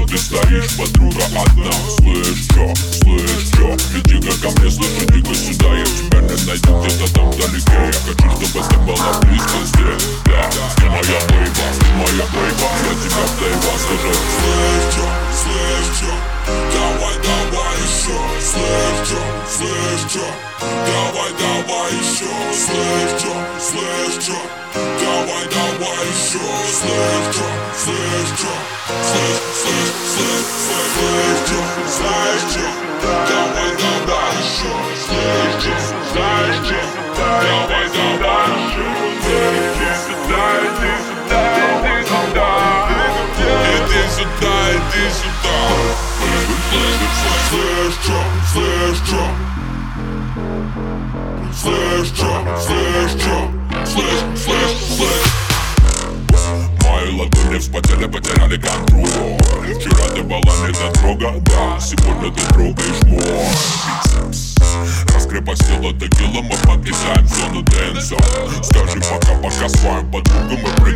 ты стоишь, подруга одна. Слышь, чё, иди-ка ко мне, слышь, иди-ка сюда. Я тебя не найду где-то там вдалеке. Я хочу, чтобы ты была близко здесь. Да, ты моя бейба, я тебя в дейва скажу. Слышь, чё, давай еще. Слышь, чё, давай еще. Слышь, чё, давай еще. Слышь, чё, давай еще. Слышь, чё, давай еще. Иди сюда. Слышь. Мои ладони вспотели, потеряли контроль. Вчера ты была не дотрога, да, сегодня ты трогаешь мой бицепс. Раскрепостила текила, мы покидаем зону дэнса. Скажи пока своим подругам и